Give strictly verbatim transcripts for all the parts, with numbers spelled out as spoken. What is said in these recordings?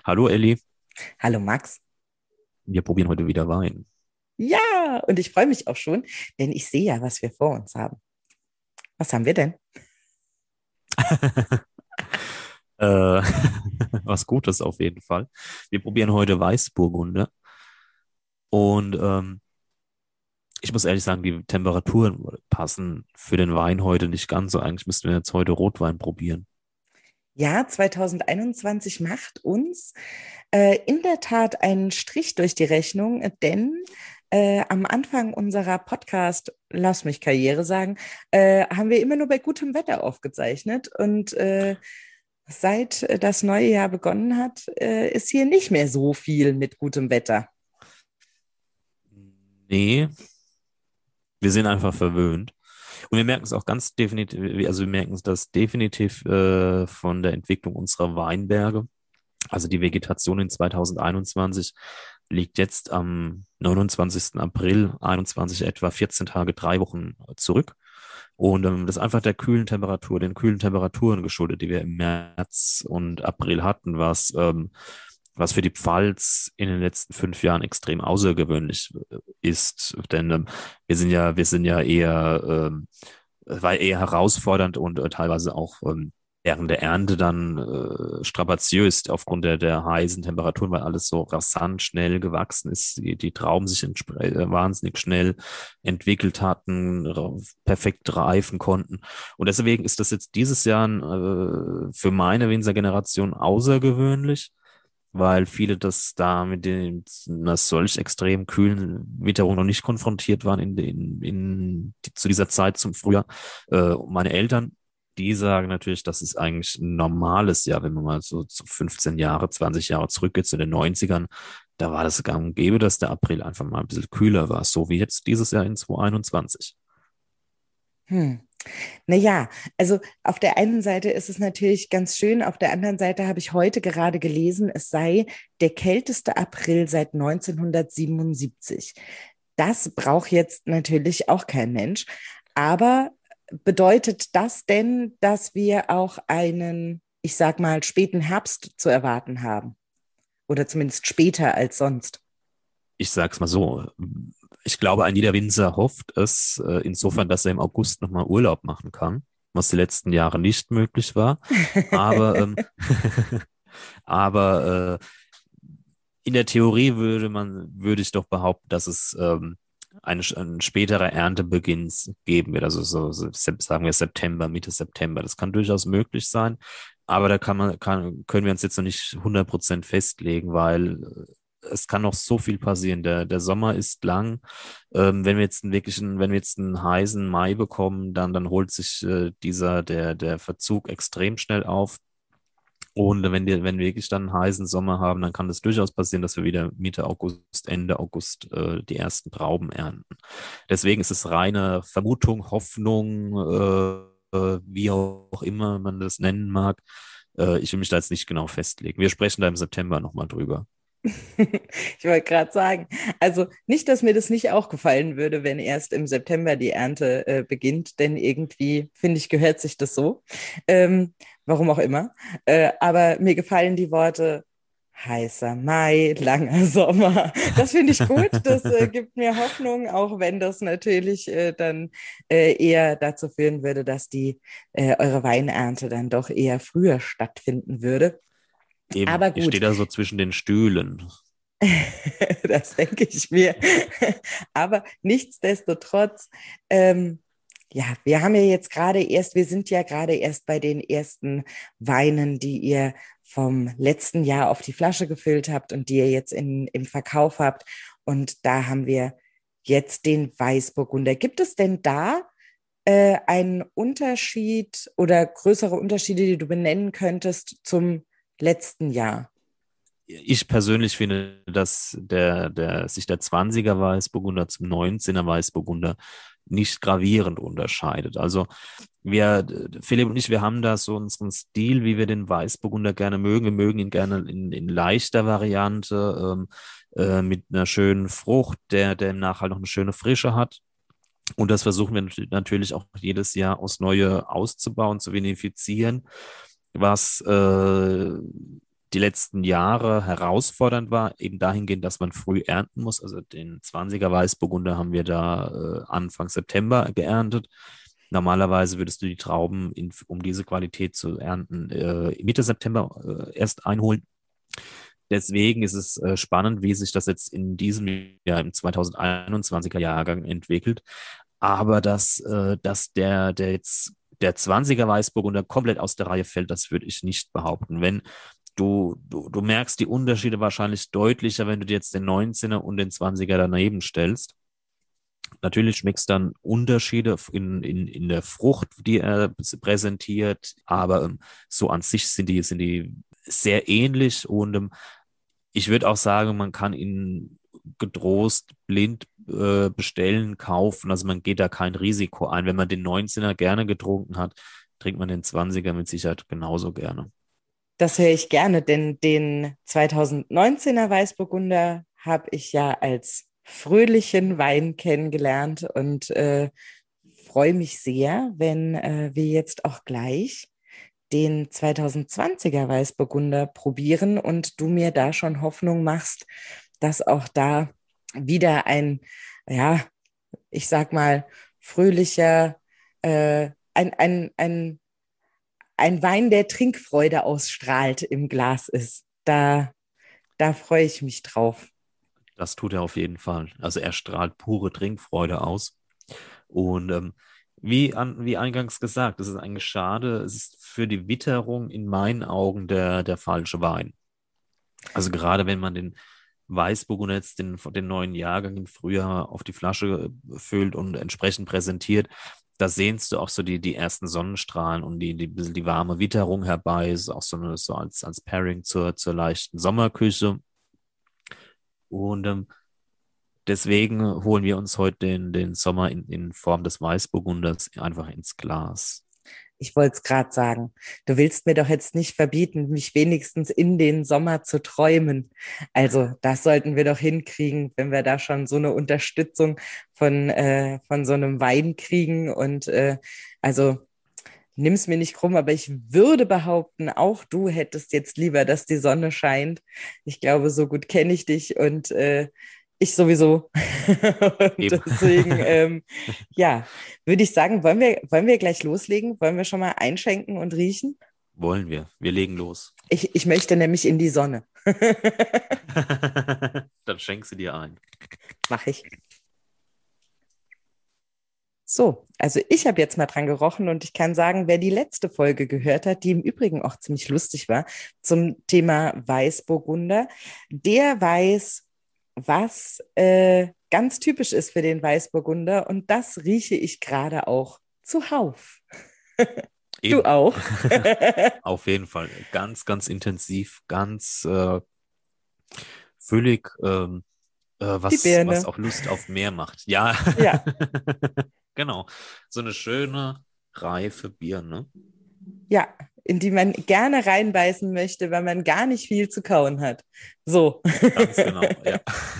Hallo Elli, Hallo Max. wir probieren heute wieder Wein. Ja, und ich freue mich auch schon, denn ich sehe ja, was wir vor uns haben. Was haben wir denn? äh, Was Gutes auf jeden Fall. Wir probieren heute Weißburgunder und ähm, ich muss ehrlich sagen, die Temperaturen passen für den Wein heute nicht ganz so. Eigentlich müssten wir jetzt heute Rotwein probieren. Ja, zwanzig einundzwanzig macht uns äh, in der Tat einen Strich durch die Rechnung, denn äh, am Anfang unserer Podcast, lass mich Karriere sagen, äh, haben wir immer nur bei gutem Wetter aufgezeichnet und äh, seit äh, das neue Jahr begonnen hat, äh, ist hier nicht mehr so viel mit gutem Wetter. Nee, wir sind einfach verwöhnt. Und wir merken es auch ganz definitiv, also wir merken es das definitiv äh, von der Entwicklung unserer Weinberge. Also die Vegetation in zwanzig einundzwanzig liegt jetzt am neunundzwanzigsten April einundzwanzig etwa vierzehn Tage, drei Wochen zurück. Und ähm, das ist einfach der kühlen Temperatur, den kühlen Temperaturen geschuldet, die wir im März und April hatten, was, ähm, was für die Pfalz in den letzten fünf Jahren extrem außergewöhnlich äh, ist. Denn ähm, wir sind ja, wir sind ja eher, ähm, war eher herausfordernd und äh, teilweise auch ähm, während der Ernte dann äh, strapaziös aufgrund der, der heißen Temperaturen, weil alles so rasant schnell gewachsen ist, die, die Trauben sich entspre- äh, wahnsinnig schnell entwickelt hatten, ra- perfekt reifen konnten. Und deswegen ist das jetzt dieses Jahr äh, für meine Winzergeneration außergewöhnlich, weil viele das da mit den, einer solch extrem kühlen Witterung noch nicht konfrontiert waren in, in, in, die, zu dieser Zeit zum Frühjahr. Äh, meine Eltern, die sagen natürlich, das ist eigentlich ein normales Jahr, wenn man mal so zu fünfzehn Jahre, zwanzig Jahre zurückgeht, zu den Neunzigern, da war das gang und gäbe, dass der April einfach mal ein bisschen kühler war, so wie jetzt dieses Jahr in zwanzig einundzwanzig. Hm. Naja, also auf der einen Seite ist es natürlich ganz schön, auf der anderen Seite habe ich heute gerade gelesen, es sei der kälteste April seit neunzehnhundertsiebenundsiebzig. Das braucht jetzt natürlich auch kein Mensch, aber bedeutet das denn, dass wir auch einen, ich sag mal, späten Herbst zu erwarten haben? Oder zumindest später als sonst? Ich sag's mal so, ich glaube, ein jeder Winzer hofft es, äh, insofern, dass er im August nochmal Urlaub machen kann, was die letzten Jahre nicht möglich war. Aber, ähm, aber äh, in der Theorie würde man, würde ich doch behaupten, dass es ähm, ein, ein späterer Erntebeginn geben wird. Also so, so Sep- sagen wir September, Mitte September. Das kann durchaus möglich sein. Aber da kann man, kann, können wir uns jetzt noch nicht hundert Prozent festlegen, weil äh, es kann noch so viel passieren. Der, der Sommer ist lang. Ähm, wenn wir jetzt einen wirklichen, wenn wir jetzt einen heißen Mai bekommen, dann, dann holt sich äh, dieser, der, der Verzug extrem schnell auf. Und wenn wir, wenn wir wirklich dann einen heißen Sommer haben, dann kann es durchaus passieren, dass wir wieder Mitte August, Ende August äh, die ersten Trauben ernten. Deswegen ist es reine Vermutung, Hoffnung, äh, äh, wie auch immer man das nennen mag. Äh, ich will mich da jetzt nicht genau festlegen. Wir sprechen da im September nochmal drüber. Ich wollte gerade sagen, also nicht, dass mir das nicht auch gefallen würde, wenn erst im September die Ernte äh, beginnt, denn irgendwie, finde ich, gehört sich das so. Ähm, warum auch immer. Äh, aber mir gefallen die Worte heißer Mai, langer Sommer. Das finde ich gut. Das äh, gibt mir Hoffnung, auch wenn das natürlich äh, dann äh, eher dazu führen würde, dass die äh, eure Weinernte dann doch eher früher stattfinden würde. Eben, Aber ich gut, stehe da so zwischen den Stühlen. das denke ich mir. Aber nichtsdestotrotz, ähm, ja, wir haben ja jetzt gerade erst, wir sind ja gerade erst bei den ersten Weinen, die ihr vom letzten Jahr auf die Flasche gefüllt habt und die ihr jetzt in, im Verkauf habt. Und da haben wir jetzt den Weißburgunder. Gibt es denn da äh, einen Unterschied oder größere Unterschiede, die du benennen könntest zum letzten Jahr? Ich persönlich finde, dass der, der, sich der zwanziger Weißburgunder zum neunzehner Weißburgunder nicht gravierend unterscheidet. Also wir, Philipp und ich, wir haben da so unseren Stil, wie wir den Weißburgunder gerne mögen. Wir mögen ihn gerne in, in leichter Variante, ähm, äh, mit einer schönen Frucht, der, der im Nachhalt noch eine schöne Frische hat. Und das versuchen wir nat- natürlich auch jedes Jahr aufs Neue auszubauen, zu vinifizieren, was äh, die letzten Jahre herausfordernd war, eben dahingehend, dass man früh ernten muss. Also den zwanziger Weißburgunder haben wir da äh, Anfang September geerntet. Normalerweise würdest du die Trauben, in, um diese Qualität zu ernten, äh, Mitte September äh, erst einholen. Deswegen ist es äh, spannend, wie sich das jetzt in diesem Jahr, im zweitausendeinundzwanziger Jahrgang entwickelt. Aber dass, äh, dass der, der jetzt der zwanziger Weißburgunder komplett aus der Reihe fällt, das würde ich nicht behaupten. Wenn du, du, du merkst die Unterschiede wahrscheinlich deutlicher, wenn du dir jetzt den neunzehner und den zwanziger daneben stellst. Natürlich schmeckst du dann Unterschiede in, in, in der Frucht, die er präsentiert, aber ähm, so an sich sind die, sind die sehr ähnlich und ähm, ich würde auch sagen, man kann ihn getrost blind äh, bestellen, kaufen. Also man geht da kein Risiko ein. Wenn man den neunzehner gerne getrunken hat, trinkt man den zwanziger mit Sicherheit genauso gerne. Das höre ich gerne, denn den zweitausendneunzehner Weißburgunder habe ich ja als fröhlichen Wein kennengelernt und äh, freue mich sehr, wenn äh, wir jetzt auch gleich den zweitausendzwanziger Weißburgunder probieren und du mir da schon Hoffnung machst, dass auch da wieder ein, ja, ich sag mal, fröhlicher, äh, ein, ein, ein, ein Wein, der Trinkfreude ausstrahlt im Glas ist. Da, da freue ich mich drauf. Das tut er auf jeden Fall. Also er strahlt pure Trinkfreude aus. Und ähm, wie, an, wie eingangs gesagt, es ist eigentlich schade, es ist für die Witterung in meinen Augen der, der falsche Wein. Also gerade wenn man den Weißburgunder jetzt den, den neuen Jahrgang im Frühjahr auf die Flasche füllt und entsprechend präsentiert, da sehnst du auch so die, die ersten Sonnenstrahlen und die, die, bisschen die warme Witterung herbei, ist auch so, eine, so als, als Pairing zur, zur leichten Sommerküche. Und ähm, deswegen holen wir uns heute den, den Sommer in, in Form des Weißburgunders einfach ins Glas. Ich wollte es gerade sagen. Du willst mir doch jetzt nicht verbieten, mich wenigstens in den Sommer zu träumen. Also das sollten wir doch hinkriegen, wenn wir da schon so eine Unterstützung von, äh, von so einem Wein kriegen. Und äh, also nimm's mir nicht krumm, aber ich würde behaupten, auch du hättest jetzt lieber, dass die Sonne scheint. Ich glaube, so gut kenne ich dich und äh, ich sowieso. Und Eben. deswegen, ähm, ja, würde ich sagen, wollen wir, wollen wir gleich loslegen? Wollen wir schon mal einschenken und riechen? Wollen wir. Wir legen los. Ich, ich möchte nämlich in die Sonne. Dann schenk sie dir ein. Mach ich. So, also ich habe jetzt mal dran gerochen und ich kann sagen, wer die letzte Folge gehört hat, die im Übrigen auch ziemlich lustig war, zum Thema Weißburgunder, der weiß, was äh, ganz typisch ist für den Weißburgunder und das rieche ich gerade auch zuhauf. Du Eben. auch. Auf jeden Fall. Ganz, ganz intensiv, ganz äh, füllig, ähm, äh, Die was, was Birne. auch Lust auf mehr macht. Ja. Ja, Genau. So eine schöne, reife Birne. ja, in die man gerne reinbeißen möchte, weil man gar nicht viel zu kauen hat. So. Ganz genau, ja.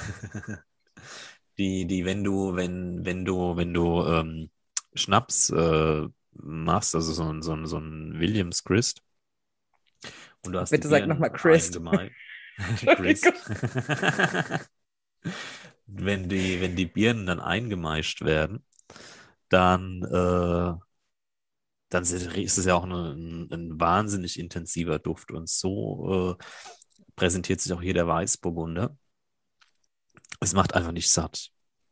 Die, die, wenn du, wenn, wenn du, wenn du ähm, Schnaps äh, machst, also so ein, so ein, so ein Williams Christ, und du hast die Bitte sag nochmal Birnen Christ. eingemeischt. Christ. Wenn die, wenn die Birnen dann eingemeischt werden, dann, äh, dann ist es ja auch eine, ein, ein wahnsinnig intensiver Duft. Und so äh, präsentiert sich auch hier der Weißburgunder. Es macht einfach nicht satt.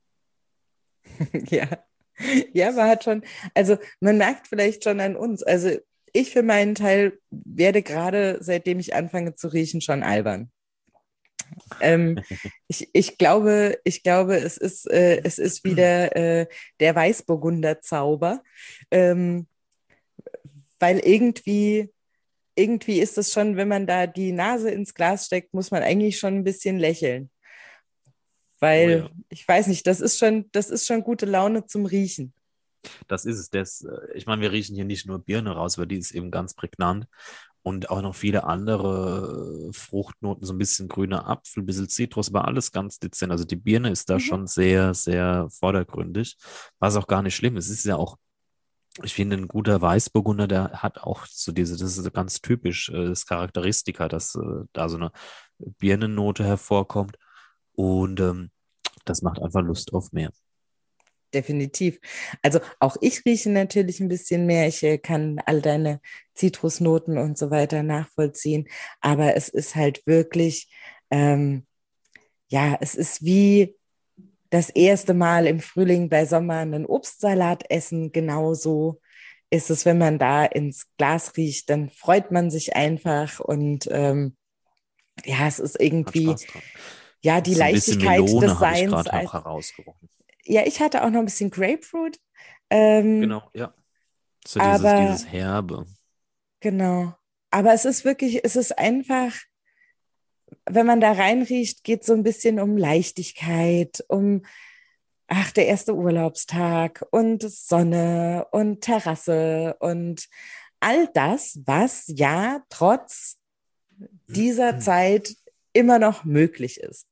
Ja. Ja, man hat schon, also man merkt vielleicht schon an uns. Also ich für meinen Teil werde gerade, seitdem ich anfange zu riechen, schon albern. Ähm, ich, ich glaube, ich glaube, es ist, äh, es ist wieder äh, der Weißburgunder Zauber, ähm, weil irgendwie, irgendwie ist es schon, wenn man da die Nase ins Glas steckt, muss man eigentlich schon ein bisschen lächeln, Oh weil ja, ich weiß nicht, das ist schon, das ist schon gute Laune zum Riechen. das ist es. Das, äh, ich meine, wir riechen hier nicht nur Birne raus, weil die ist eben ganz prägnant. Und auch noch viele andere äh, Fruchtnoten, so ein bisschen grüner Apfel, ein bisschen Zitrus, aber alles ganz dezent. Also die Birne ist da Mhm. schon sehr, sehr vordergründig, was auch gar nicht schlimm ist. Es ist ja auch Ich finde, ein guter Weißburgunder, der hat auch so diese, das ist ganz typisch, äh, das Charakteristika, dass äh, da so eine Birnennote hervorkommt und ähm, das macht einfach Lust auf mehr. Definitiv. Also auch ich rieche natürlich ein bisschen mehr. Ich äh, kann all deine Zitrusnoten und so weiter nachvollziehen. Aber es ist halt wirklich, ähm, ja, es ist wie das erste Mal im Frühling bei Sommer einen Obstsalat essen. Genauso ist es, wenn man da ins Glas riecht, dann freut man sich einfach und ähm, ja, es ist Hat irgendwie, Spaß dran. ja, die So ein bisschen Leichtigkeit Melone des habe ich Seins. gerade Als, auch herausgerochen. ja, ich hatte auch noch ein bisschen Grapefruit, ähm, Genau, ja. So dieses, aber dieses Herbe. genau. Aber es ist wirklich, es ist einfach, wenn man da reinriecht, geht so ein bisschen um Leichtigkeit, um, ach, der erste Urlaubstag und Sonne und Terrasse und all das, was ja trotz dieser Zeit immer noch möglich ist.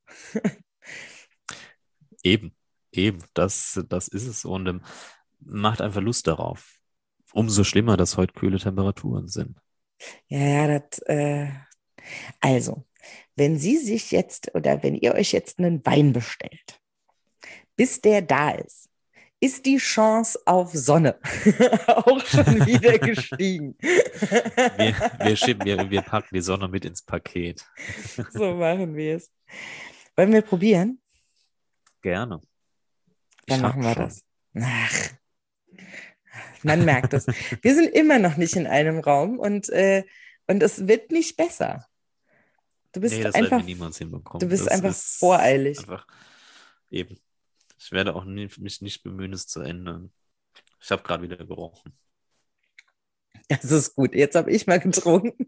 Eben, eben, das, das ist es und ähm, macht einfach Lust darauf. Umso schlimmer, dass heute kühle Temperaturen sind. Ja, ja, das, äh, also, wenn Sie sich jetzt oder wenn ihr euch jetzt einen Wein bestellt, bis der da ist, ist die Chance auf Sonne auch schon wieder gestiegen. Wir, wir, schieben, wir, wir packen die Sonne mit ins Paket. So machen wir es. Wollen wir probieren? Gerne. Dann Ich machen hab wir schon. das. Ach, man merkt es. Wir sind immer noch nicht in einem Raum und, äh, und es wird nicht besser. Du Nee, bist das werden wir einfach, niemals du hinbekommen. bist Das einfach ist voreilig. einfach eben. Ich werde auch nie, mich nicht bemühen, es zu ändern. Ich habe gerade wieder gerochen. Das ist gut. Jetzt habe ich mal getrunken.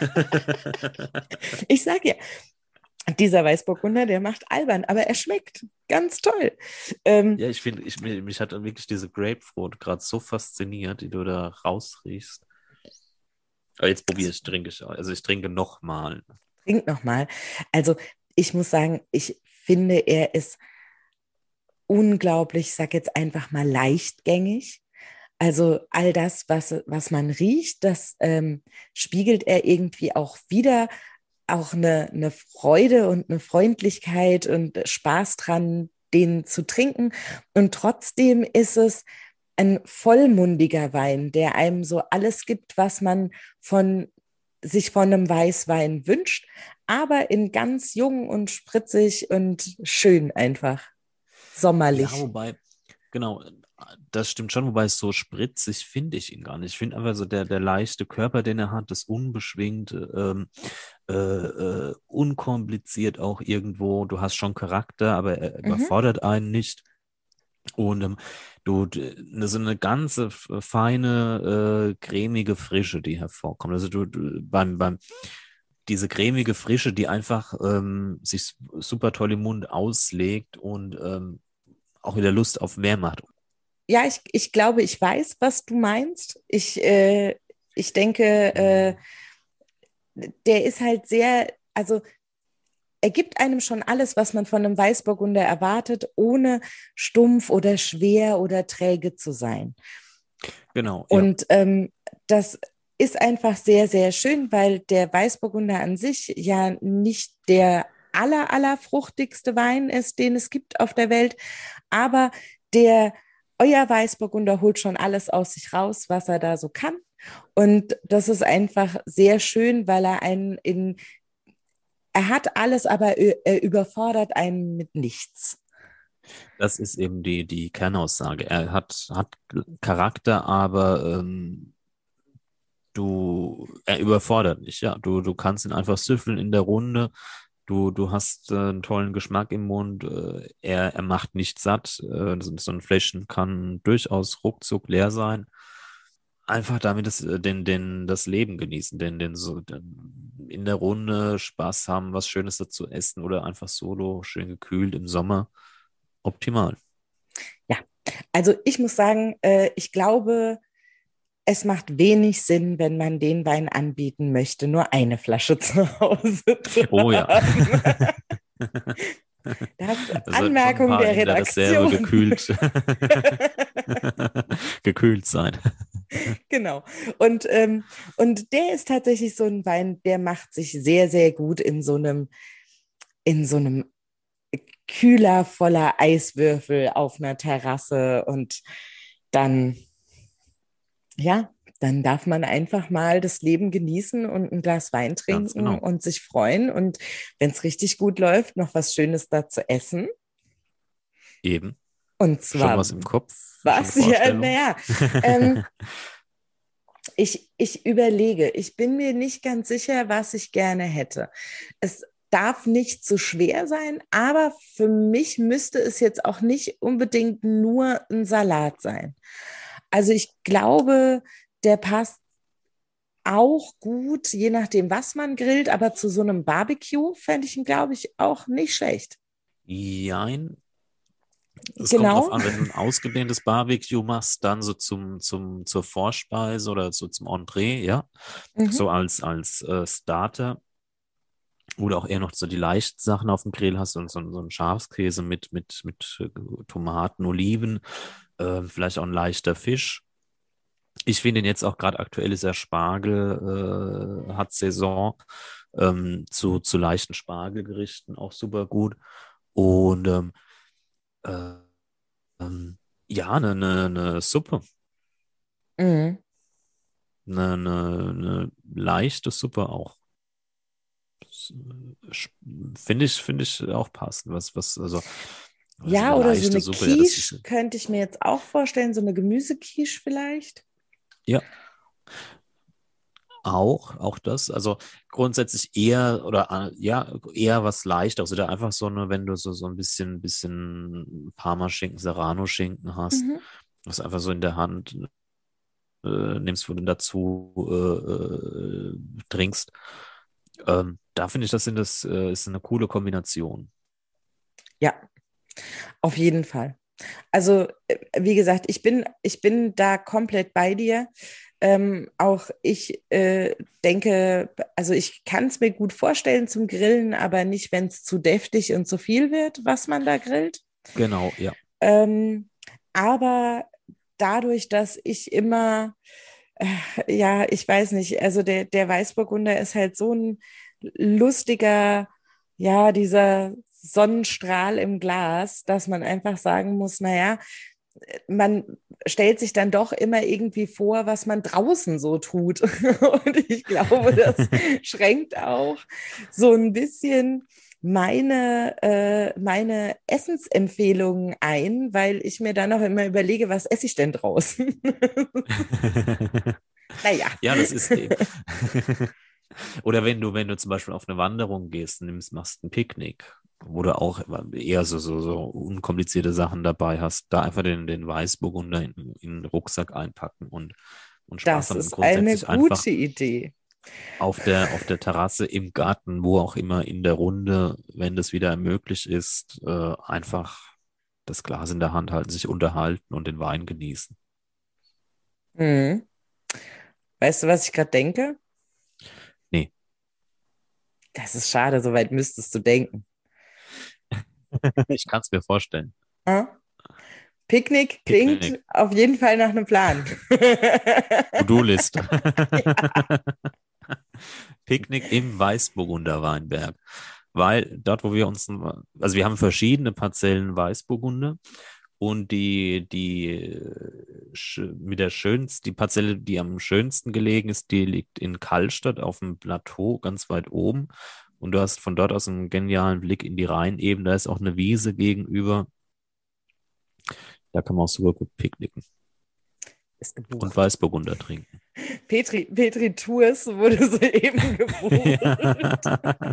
Ich sage ja, dieser Weißburgunder, der macht albern, aber er schmeckt ganz toll. Ähm, Ja, ich finde, ich, mich mich hat wirklich diese Grapefruit gerade so fasziniert, die du da rausriechst. Aber jetzt probiere ich, trinke ich. Also ich trinke nochmal. trink nochmal. Also ich muss sagen, ich finde, er ist unglaublich, ich sage jetzt einfach mal leichtgängig. Also all das, was, was man riecht, das ähm, spiegelt er irgendwie auch wieder. Auch eine, eine Freude und eine Freundlichkeit und Spaß dran, den zu trinken. Und trotzdem ist es ein vollmundiger Wein, der einem so alles gibt, was man von sich von einem Weißwein wünscht, aber in ganz jung und spritzig und schön einfach, Ja, sommerlich. wobei, genau, das stimmt schon, wobei es so spritzig finde ich ihn gar nicht. Ich finde einfach so der, der leichte Körper, den er hat, das unbeschwingte, ähm, äh, äh, unkompliziert auch irgendwo. Du hast schon Charakter, aber er Mhm. überfordert einen nicht. Und ähm, du, d- ne- so eine ganze f- feine, äh, cremige Frische, die hervorkommt. Also du, du beim, beim, diese cremige Frische, die einfach ähm, sich super toll im Mund auslegt und ähm, auch wieder Lust auf mehr macht. Ja, ich, ich glaube, ich weiß, was du meinst. Ich, äh, ich denke, äh, der ist halt sehr, also er gibt einem schon alles, was man von einem Weißburgunder erwartet, ohne stumpf oder schwer oder träge zu sein. Genau, ja. Und ähm, das ist einfach sehr, sehr schön, weil der Weißburgunder an sich ja nicht der aller, aller fruchtigste Wein ist, den es gibt auf der Welt, aber der euer Weißburgunder holt schon alles aus sich raus, was er da so kann. Und das ist einfach sehr schön, weil er einen in, er hat alles, aber er überfordert einen mit nichts. Das ist eben die, die Kernaussage. Er hat, hat Charakter, aber ähm, du, er überfordert nicht. Ja, du, du kannst ihn einfach süffeln in der Runde. Du, du hast äh, einen tollen Geschmack im Mund. Äh, er, er macht nicht satt. Äh, so, so ein Fläschchen kann durchaus ruckzuck leer sein. Einfach damit es, äh, den, den, das Leben genießen, den, den, so, den, in der Runde Spaß haben, was Schönes dazu essen oder einfach solo, schön gekühlt im Sommer. Optimal. Ja, also ich muss sagen, äh, ich glaube, es macht wenig Sinn, wenn man den Wein anbieten möchte, nur eine Flasche zu Hause zu Oh ja. haben. Das Da sollten schon ein Anmerkung paar der in der Reserve Redaktion. gekühlt. gekühlt sein. Genau. Und, ähm, und der ist tatsächlich so ein Wein, der macht sich sehr, sehr gut in so einem, in so einem Kühler voller Eiswürfel auf einer Terrasse. Und dann, ja, dann darf man einfach mal das Leben genießen und ein Glas Wein Ganz trinken genau. und sich freuen. Und wenn es richtig gut läuft, noch was Schönes da zu essen. Eben. Und Schon zwar was im Kopf, schon eine was? Ja, Vorstellung. naja. Ähm, Ich, ich überlege, ich bin mir nicht ganz sicher, was ich gerne hätte. Es darf nicht zu schwer sein, aber für mich müsste es jetzt auch nicht unbedingt nur ein Salat sein. Also ich glaube, der passt auch gut, je nachdem, was man grillt, aber zu so einem Barbecue fände ich ihn, glaube ich, auch nicht schlecht. Jein. Es kommt drauf Genau. an, wenn du ein ausgedehntes Barbecue machst, dann so zum, zum, zur Vorspeise oder so zum Entree, ja. Mhm. So als, als äh, Starter. Oder auch eher noch so die leichten Sachen auf dem Grill hast und so, so einen Schafskäse mit, mit, mit äh, Tomaten, Oliven, äh, vielleicht auch ein leichter Fisch. Ich finde ihn jetzt auch gerade aktuell ist der Spargel, äh, hat Saison, ähm, zu, zu leichten Spargelgerichten auch super gut. Und ähm, äh, ähm, ja, eine, eine, eine Suppe, Mhm. eine, eine, eine leichte Suppe auch. Das, äh, sch- Finde ich, finde ich auch passend. Was, was, also, also Ja, eine oder so leichte eine Suppe, ja, das ist, Quiche könnte ich mir jetzt auch vorstellen, so eine Gemüsequiche vielleicht. ja, auch, auch das. Also grundsätzlich eher oder äh, ja, eher was Leichteres. Oder einfach so eine, wenn du so, so ein bisschen, bisschen Parmaschinken, Serrano-Schinken hast, Mhm. was einfach so in der Hand äh, nimmst, wo du dazu äh, äh, trinkst. Ähm, da finde ich, das, sind das äh, ist eine coole Kombination. Ja, auf jeden Fall. Also, äh, wie gesagt, ich bin, ich bin da komplett bei dir. Ähm, auch ich äh, denke, also ich kann es mir gut vorstellen zum Grillen, aber nicht, wenn es zu deftig und zu viel wird, was man da grillt. Genau, ja. Ähm, aber dadurch, dass ich immer, äh, ja, ich weiß nicht, also der, der Weißburgunder ist halt so ein lustiger, ja, dieser Sonnenstrahl im Glas, dass man einfach sagen muss, naja, man stellt sich dann doch immer irgendwie vor, was man draußen so tut. Und ich glaube, das schränkt auch so ein bisschen meine, äh, meine Essensempfehlungen ein, weil ich mir dann auch immer überlege, was esse ich denn draußen? Naja. Ja, das ist die. Oder wenn du, wenn du zum Beispiel auf eine Wanderung gehst, nimmst, machst ein Picknick, wo du auch eher so, so, so unkomplizierte Sachen dabei hast, da einfach den, den Weißburgunder in, in den Rucksack einpacken und, und Spaß Das haben und ist eine grundsätzlich einfach gute Idee. auf der, auf der Terrasse, im Garten, wo auch immer in der Runde, wenn das wieder möglich ist, äh, einfach das Glas in der Hand halten, sich unterhalten und den Wein genießen. Hm. Weißt du, was ich gerade denke? Nee, Das ist schade, so weit müsstest du denken. ich kann es mir vorstellen. Hm? Picknick klingt Picknick, auf jeden Fall nach einem Plan. To-Do-List. Ja. Picknick im Weißburgunder Weinberg. Weil dort, wo wir uns, also wir haben verschiedene Parzellen Weißburgunder und die, die äh, sch- mit der schönsten, die Parzelle, die am schönsten gelegen ist, die liegt in Kallstadt auf dem Plateau ganz weit oben. Und du hast von dort aus einen genialen Blick in die Rheinebene. Da ist auch eine Wiese gegenüber. Da kann man auch super gut picknicken Ist und gebucht. Weißburgunder trinken. Petri, Petri Tours wurde soeben gebucht. Ja.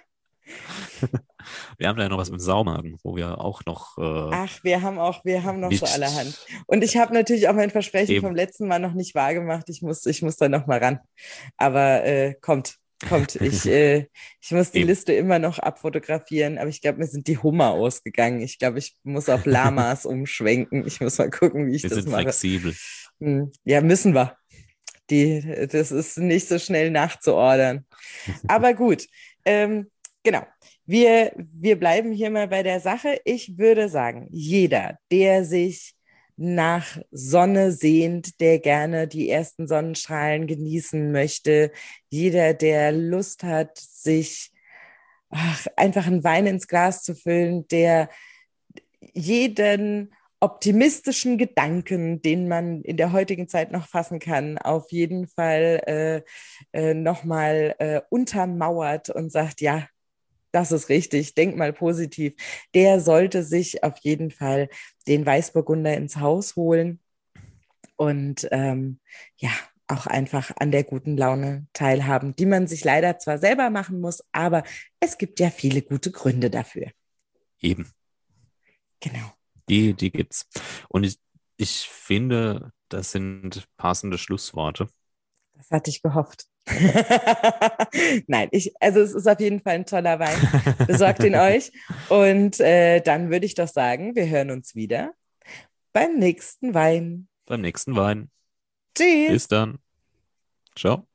Wir haben da ja noch was im Saumagen, wo wir auch noch äh, Ach, wir haben auch, wir haben noch so allerhand. nicht Und ich habe natürlich auch mein Versprechen vom eben. letzten Mal noch nicht wahrgemacht. Ich muss, ich muss da noch mal ran. Aber äh, kommt, kommt. Ich, äh, ich muss die Eben. Liste immer noch abfotografieren, aber ich glaube, mir sind die Hummer ausgegangen. Ich glaube, ich muss auf Lamas umschwenken. Ich muss mal gucken, wie ich Wir das sind mache. flexibel. Hm, ja, müssen wir. Die, das ist nicht so schnell nachzuordern. Aber gut, ähm, genau. Wir, wir bleiben hier mal bei der Sache. Ich würde sagen, jeder, der sich nach Sonne sehnt, der gerne die ersten Sonnenstrahlen genießen möchte, jeder, der Lust hat, sich ach, einfach einen Wein ins Glas zu füllen, der jeden optimistischen Gedanken, den man in der heutigen Zeit noch fassen kann, auf jeden Fall äh, äh, nochmal äh, untermauert und sagt, ja, das ist richtig, denk mal positiv. Der sollte sich auf jeden Fall den Weißburgunder ins Haus holen und ähm, ja, auch einfach an der guten Laune teilhaben, die man sich leider zwar selber machen muss, aber es gibt ja viele gute Gründe dafür. Eben. Genau. Die, die gibt's. Und ich, ich finde, das sind passende Schlussworte. Das hatte ich gehofft. Nein, ich, also es ist auf jeden Fall ein toller Wein. Besorgt ihn euch. Und äh, dann würde ich doch sagen, wir hören uns wieder beim nächsten Wein. Beim nächsten Wein. Tschüss. Bis dann. Ciao.